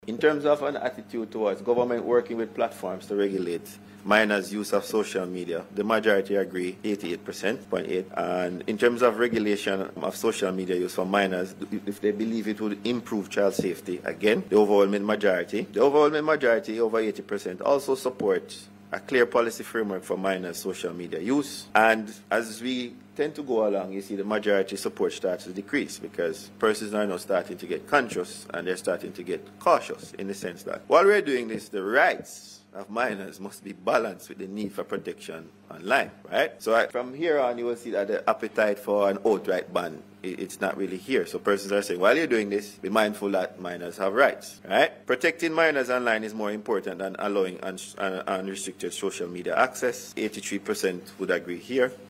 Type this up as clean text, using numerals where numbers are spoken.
In terms of an attitude towards government working with platforms to regulate minors' use of social media, the majority agree, 88.8%. And in terms of regulation of social media use for minors, if they believe it would improve child safety, again, the overwhelming majority, over 80%, also supports a clear policy framework for minors' social media use. And as we tend to go along, you see the majority support starts to decrease because persons are now starting to get conscious and they're starting to get cautious in the sense that while we're doing this, the rights of minors must be balanced with the need for protection online, right? So from here on, you will see that the appetite for an outright ban, it's not really here. So persons are saying, while you're doing this, be mindful that minors have rights, right? Protecting minors online is more important than allowing unrestricted social media access. 83% would agree here.